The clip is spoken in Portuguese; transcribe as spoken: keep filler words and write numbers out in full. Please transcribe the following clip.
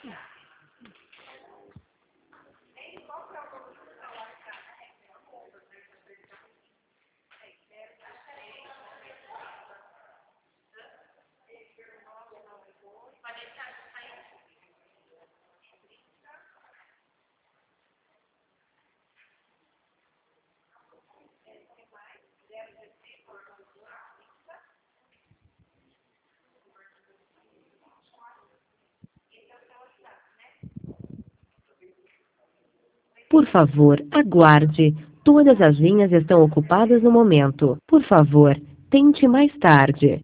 Por favor, aguarde. Todas as linhas estão ocupadas no momento. Por favor, tente mais tarde.